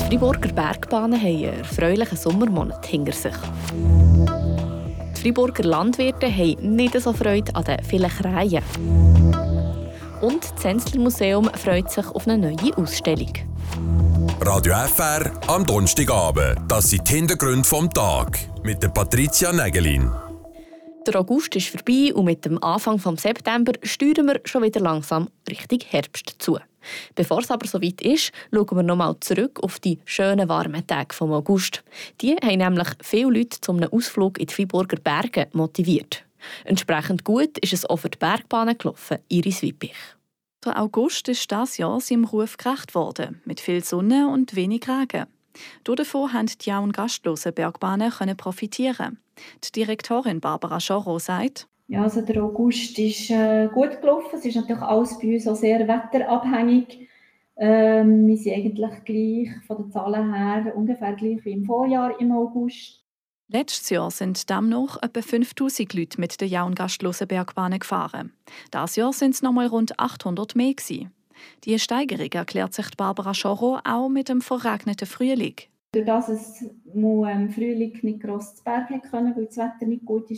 Freiburger Bergbahnen haben einen erfreulichen Sommermonat hinter sich. Die Freiburger Landwirte haben nicht so Freude an den vielen Krähen. Und das Zenzler Museum freut sich auf eine neue Ausstellung. Radio FR am Donnerstagabend. Das sind die Hintergründe vom Tag mit der Patricia Nägelin. Der August ist vorbei und mit dem Anfang des September steuern wir schon wieder langsam Richtung Herbst zu. Bevor es aber soweit ist, schauen wir nochmal zurück auf die schönen warmen Tage vom August. Die haben nämlich viele Leute zu einem Ausflug in die Freiburger Berge motiviert. Entsprechend gut ist es auch für die Bergbahnen gelaufen, Iris Wippich. Der August ist dieses Jahr seinem Ruf gerecht worden, mit viel Sonne und wenig Regen. Davon konnten die auch gastlosen Bergbahnen profitieren. Die Direktorin Barbara Jorro sagt: Ja, also der August ist gut gelaufen. Es ist natürlich alles bei uns auch sehr wetterabhängig. Wir sind eigentlich gleich von den Zahlen her ungefähr gleich wie im Vorjahr im August. Letztes Jahr sind demnach etwa 5000 Leute mit den jaungastlosen Bergbahnen gefahren. Dieses Jahr sind es nochmal rund 800 mehr gewesen. Die Steigerung erklärt sich Barbara Jorro auch mit dem verregneten Frühling. Durch das es im Frühling nicht gross zu Berg konnte, weil das Wetter nicht gut war,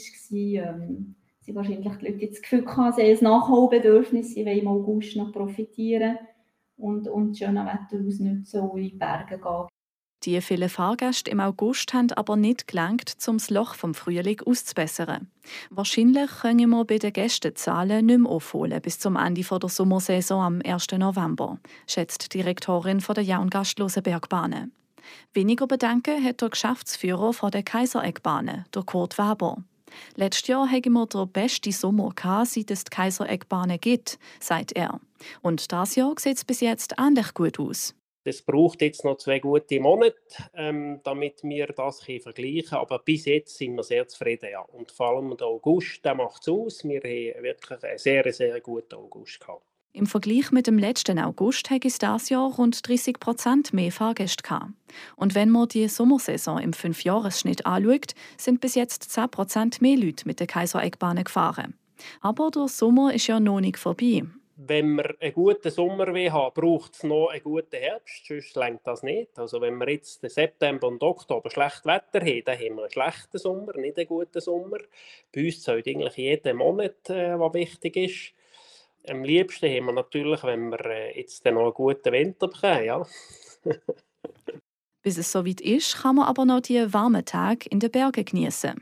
sie wahrscheinlich die Leute das Gefühl hatten, sie haben ein Nachholbedürfnis, sie wollen im August noch profitieren und das schöne Wetter ausnutzen und in die Berge gehen. Die vielen Fahrgäste im August haben aber nicht gelangt, um das Loch vom Frühling auszubessern. Wahrscheinlich können wir bei den Gästezahlen nicht mehr aufholen bis zum Ende der Sommersaison am 1. November, schätzt die Direktorin der jaungastlosen Bergbahnen. Weniger Bedenken hat der Geschäftsführer der Kaisereckbahnen, der Kurt Weber. Letztes Jahr hatten wir den besten Sommer, seit es die Kaisereckbahnen gibt, sagt er. Und dieses Jahr sieht es bis jetzt ähnlich gut aus. Es braucht jetzt noch 2 gute Monate, damit wir das vergleichen können. Aber bis jetzt sind wir sehr zufrieden. Ja. Und vor allem der August macht es aus. Wir haben wirklich einen sehr, sehr guten August gehabt. Im Vergleich mit dem letzten August hat es dieses Jahr rund 30% mehr Fahrgäste gehabt. Und wenn man die Sommersaison im 5-Jahres-Schnitt anschaut, sind bis jetzt 10% mehr Leute mit der Kaisereckbahnen gefahren. Aber der Sommer ist ja noch nicht vorbei. Wenn wir einen guten Sommer haben, braucht es noch einen guten Herbst, sonst reicht das nicht. Also wenn wir jetzt den September und Oktober schlechtes Wetter haben, dann haben wir einen schlechten Sommer, nicht einen guten Sommer. Bei uns zählt eigentlich jeden Monat, was wichtig ist. Am liebsten haben wir natürlich, wenn wir jetzt noch einen guten Winter bekommen. Ja. Bis es soweit ist, kann man aber noch die warmen Tage in den Bergen genießen.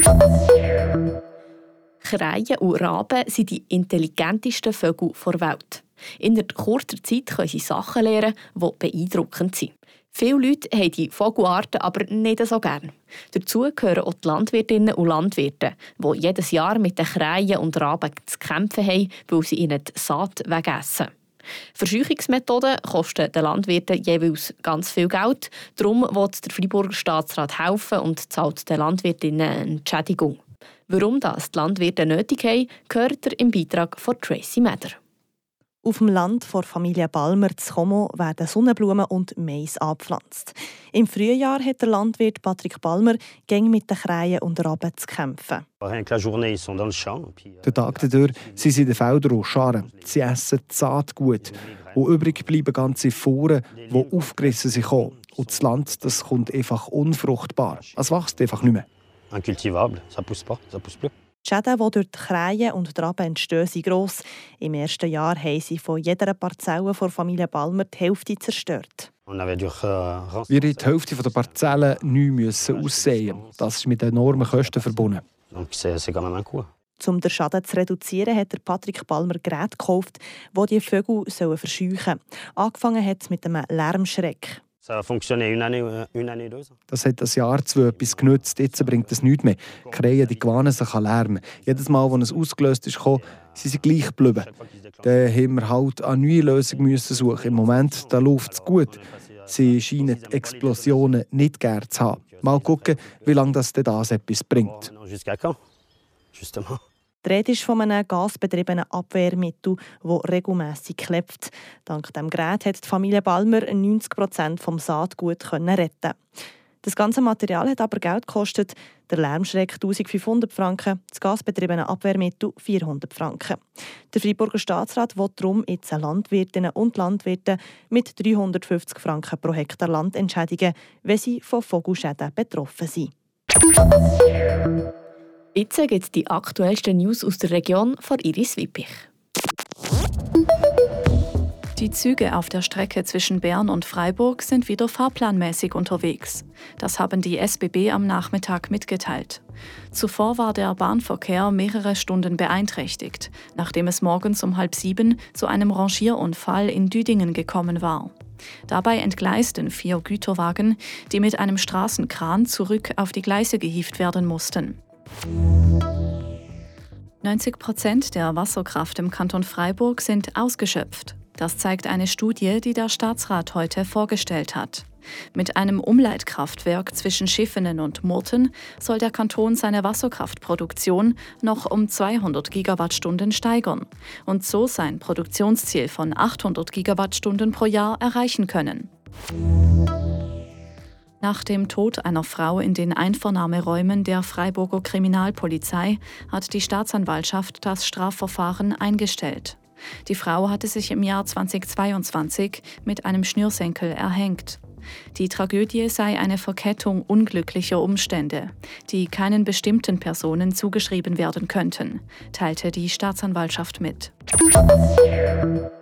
Krähen und Raben sind die intelligentesten Vögel der Welt. In kurzer Zeit können sie Sachen lernen, die beeindruckend sind. Viele Leute haben die Vogelarten aber nicht so gern. Dazu gehören auch die Landwirtinnen und Landwirte, die jedes Jahr mit den Krähen und Raben zu kämpfen haben, weil sie ihnen die Saat wegessen. Verscheuchungsmethoden kosten den Landwirten jeweils ganz viel Geld. Darum will der Freiburger Staatsrat helfen und zahlt den Landwirtinnen eine Entschädigung. Warum das die Landwirte nötig haben, gehört ihr im Beitrag von Tracy Meder. Auf dem Land der Familie Balmer zu Como werden Sonnenblumen und Mais angepflanzt. Im Frühjahr hat der Landwirt Patrick Balmer gäng mit den Krähen und Raben zu kämpfen. Den Tag dadurch sind sie in den Feldern und scharen. Sie essen die Saat gut. Und übrig bleiben ganze Fuhren, die aufgerissen sind. Und das Land das kommt einfach unfruchtbar. Es wächst einfach nicht mehr. Incultivable, ça pousse pas, ça pousse plus. Die Schäden, die durch die Krähen und die Raben entstehen, sind gross. Im ersten Jahr haben sie von jeder Parzelle der Familie Balmer die Hälfte zerstört. Wir haben die Hälfte der Parzellen neu aussehen. Das ist mit enormen Kosten verbunden. Um den Schaden zu reduzieren, hat Patrick Balmer Geräte gekauft, die die Vögel verscheuchen sollen. Angefangen hat es mit einem Lärmschreck. Das hat ein Jahr, 2 etwas genützt. Jetzt bringt es nichts mehr. Die Krähen gewöhnen sich an Lärm. Jedes Mal, als es ausgelöst ist, sind sie gleich geblieben. Dann haben wir halt eine neue Lösung suchen. Im Moment läuft es gut. Sie scheinen die Explosionen nicht gerne zu haben. Mal schauen, wie lange das etwas bringt. Die Rede ist von einem gasbetriebenen Abwehrmittel, das regelmässig klebt. Dank diesem Gerät hat die Familie Balmer 90% vom Saatgut retten. Das ganze Material hat aber Geld gekostet. Der Lärmschreck 1500 Franken, das gasbetriebene Abwehrmittel 400 Franken. Der Freiburger Staatsrat will darum jetzt Landwirtinnen und Landwirte mit 350 Franken pro Hektar Land entschädigen, wenn sie von Vogelschäden betroffen sind. Jetzt gibt es die aktuellsten News aus der Region von Iris Wippich. Die Züge auf der Strecke zwischen Bern und Freiburg sind wieder fahrplanmäßig unterwegs. Das haben die SBB am Nachmittag mitgeteilt. Zuvor war der Bahnverkehr mehrere Stunden beeinträchtigt, nachdem es morgens um 6:30 zu einem Rangierunfall in Düdingen gekommen war. Dabei entgleisten 4 Güterwagen, die mit einem Straßenkran zurück auf die Gleise gehievt werden mussten. 90% der Wasserkraft im Kanton Freiburg sind ausgeschöpft. Das zeigt eine Studie, die der Staatsrat heute vorgestellt hat. Mit einem Umleitkraftwerk zwischen Schiffenen und Murten soll der Kanton seine Wasserkraftproduktion noch um 200 Gigawattstunden steigern und so sein Produktionsziel von 800 Gigawattstunden pro Jahr erreichen können. Nach dem Tod einer Frau in den Einvernahmeräumen der Freiburger Kriminalpolizei hat die Staatsanwaltschaft das Strafverfahren eingestellt. Die Frau hatte sich im Jahr 2022 mit einem Schnürsenkel erhängt. Die Tragödie sei eine Verkettung unglücklicher Umstände, die keinen bestimmten Personen zugeschrieben werden könnten, teilte die Staatsanwaltschaft mit. In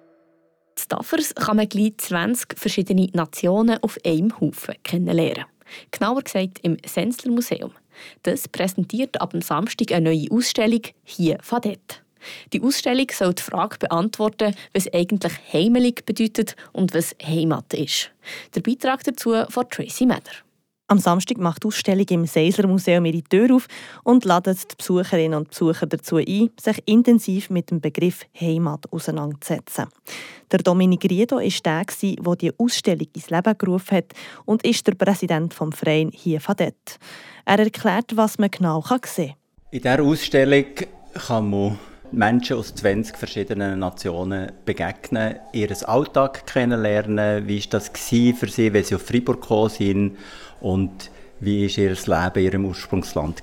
Staffers kann man gleich 20 verschiedene Nationen auf einem Haufen kennenlernen. Genauer gesagt im Senzler Museum. Das präsentiert ab Samstag eine neue Ausstellung «Hier von dort». Die Ausstellung soll die Frage beantworten, was eigentlich heimelig bedeutet und was Heimat ist. Der Beitrag dazu von Tracy Meder. Am Samstag macht die Ausstellung im Senzler Museum ihre Tür auf und ladet die Besucherinnen und Besucher dazu ein, sich intensiv mit dem Begriff Heimat auseinanderzusetzen. Der Dominik Riedo war der, der die Ausstellung ins Leben gerufen hat und ist der Präsident des Vereins «Hier von dort». Er erklärt, was man genau sehen kann. In dieser Ausstellung kann man Menschen aus 20 verschiedenen Nationen begegnen, ihren Alltag kennenlernen, wie war das für sie, wenn sie auf Freiburg gekommen sind und wie war ihr Leben in ihrem Ursprungsland.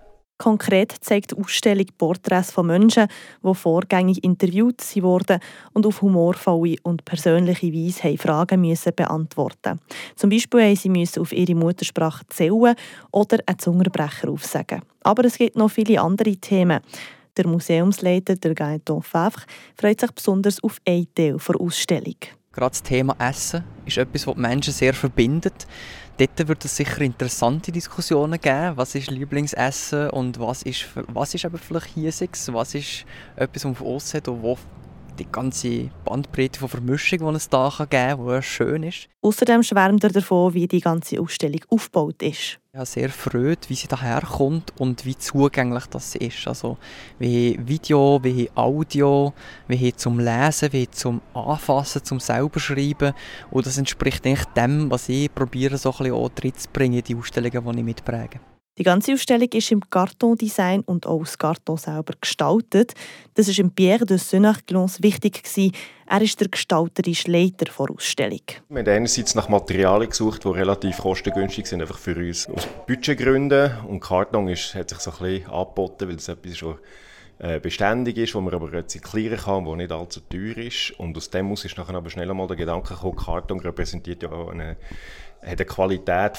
Konkret zeigt die Ausstellung Porträts von Menschen, die vorgängig interviewt wurden und auf humorvolle und persönliche Weise Fragen beantworten mussten. Zum Beispiel mussten sie auf ihre Muttersprache zählen oder einen Zungenbrecher aufsagen. Aber es gibt noch viele andere Themen. Der Museumsleiter, der Gaëtan Favre, freut sich besonders auf einen Teil der Ausstellung. Gerade das Thema Essen ist etwas, das die Menschen sehr verbindet. Dort wird es sicher interessante Diskussionen geben. Was ist Lieblingsessen und was ist aber vielleicht Hiesiges? Was ist etwas, das von uns hat und wo die ganze Bandbreite von Vermischung, die es da geben kann, die schön ist. Außerdem schwärmt er davon, wie die ganze Ausstellung aufgebaut ist. Ja, sehr freut, wie sie daherkommt und wie zugänglich das ist. Also wie Video, wie Audio, wie zum Lesen, wie zum Anfassen, zum selber Schreiben. Und das entspricht eigentlich dem, was ich probiere, so ein bisschen auch reinzubringen in die Ausstellungen, die ich mitpräge. Die ganze Ausstellung ist im Kartondesign und auch das Karton selber gestaltet. Das war Pierre de Senarglons wichtig. Er ist der gestalterische Leiter der Ausstellung. Wir haben einerseits nach Materialien gesucht, die relativ kostengünstig sind, einfach für uns aus Budgetgründen. Und Karton hat sich so ein bisschen angeboten, weil es etwas schon beständig ist, wo man aber rezyklieren kann, wo nicht allzu teuer ist. Und aus dem ist nachher aber schnell einmal der Gedanke gekommen, Karton repräsentiert ja auch hat eine Qualität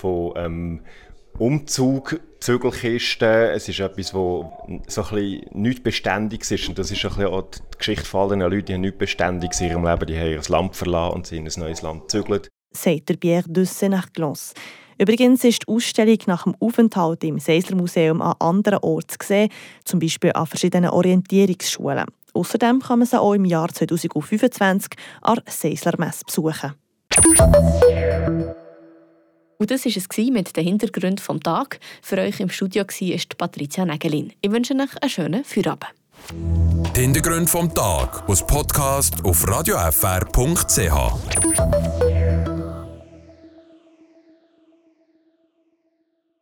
von Umzug, Zügelkisten, es ist etwas, das so ein bisschen nichts Beständiges ist. Und das ist ein bisschen auch die Geschichte von allen Leuten, die nichts Beständiges in ihrem Leben, die haben ihr Land verlassen und sind in ein neues Land gezügelt. Sagt der Pierre de Senarglons. Übrigens ist die Ausstellung nach dem Aufenthalt im Senzler Museum an anderen Orten zu sehen, zum Beispiel an verschiedenen Orientierungsschulen. Außerdem kann man sie auch im Jahr 2025 an der Senzler Messe besuchen. Und das war es mit den Hintergründen des Tages. Für euch im Studio war Patricia Nägelin. Ich wünsche euch einen schönen Feierabend. Die Hintergründe des Tages als Podcast auf radiofr.ch.